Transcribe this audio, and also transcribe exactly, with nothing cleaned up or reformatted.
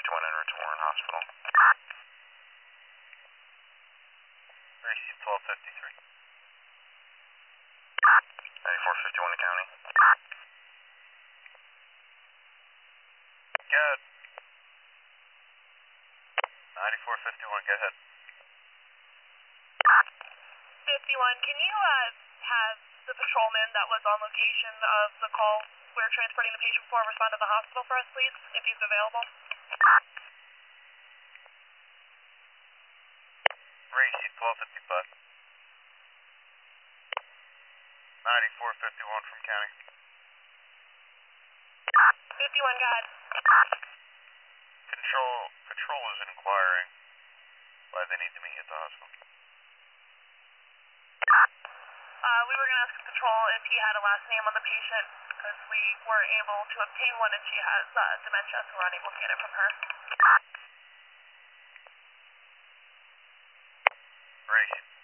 fifty-one en route to Warren Hospital. Gracie twelve fifty-three. ninety-four fifty-one to County. Good. ninety-four fifty-one, go ahead. fifty-one, can you uh, have the patrolman that was on location of the call we're transporting the patient for respond to the hospital for us, please, if he's available? Gracie twelve fifty-five. ninety-four fifty-one from County. fifty-one, go ahead. Control, Patrol is inquiring why they need to meet you at the hospital. Uh, we were going to ask Patrol if he had a last name on the patient, because we weren't able to obtain one and she has uh, dementia, so we're unable to get it from her. Gracie